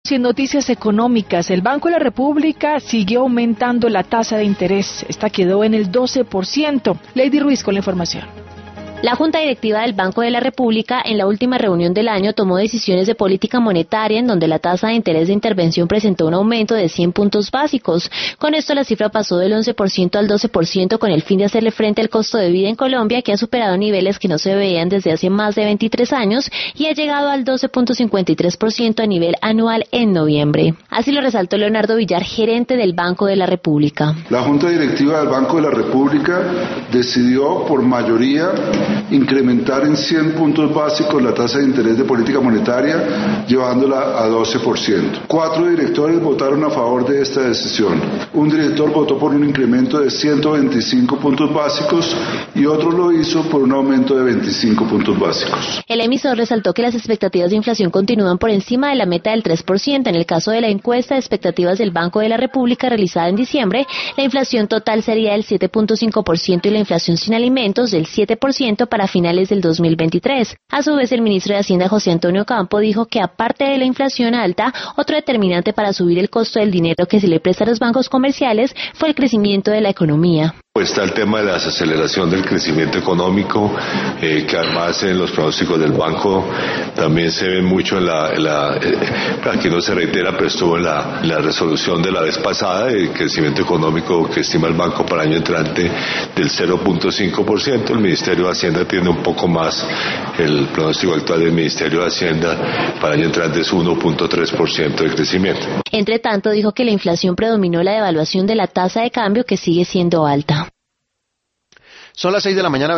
En noticias económicas, el Banco de la República siguió aumentando la tasa de interés. Esta quedó en el 12%. Lady Ruiz con la información. La Junta Directiva del Banco de la República en la última reunión del año tomó decisiones de política monetaria en donde la tasa de interés de intervención presentó un aumento de 100 puntos básicos. Con esto la cifra pasó del 11% al 12% con el fin de hacerle frente al costo de vida en Colombia, que ha superado niveles que no se veían desde hace más de 23 años y ha llegado al 12.53% a nivel anual en noviembre. Así lo resaltó Leonardo Villar, gerente del Banco de la República. La Junta Directiva del Banco de la República decidió por mayoría incrementar en 100 puntos básicos la tasa de interés de política monetaria, llevándola a 12%. 4 directores votaron a favor de esta decisión. Un director votó por un incremento de 125 puntos básicos y otro lo hizo por un aumento de 25 puntos básicos. El emisor resaltó que las expectativas de inflación continúan por encima de la meta del 3%. En el caso de la encuesta de expectativas del Banco de la República realizada en diciembre, la inflación total sería del 7.5% y la inflación sin alimentos del 7% para finales del 2023. A su vez, el ministro de Hacienda, José Antonio Campo, dijo que aparte de la inflación alta, otro determinante para subir el costo del dinero que se le presta a los bancos comerciales fue el crecimiento de la economía. Está el tema de la desaceleración del crecimiento económico, que además en los pronósticos del banco también se ve mucho aquí no se reitera, pero estuvo en la resolución de la vez pasada, el crecimiento económico que estima el banco para el año entrante del 0.5%. El Ministerio de Hacienda tiene un poco más, el pronóstico actual del Ministerio de Hacienda para el año entrante es 1.3% de crecimiento. Entre tanto, dijo que la inflación predominó la devaluación de la tasa de cambio, que sigue siendo alta. Son las 6 de la mañana.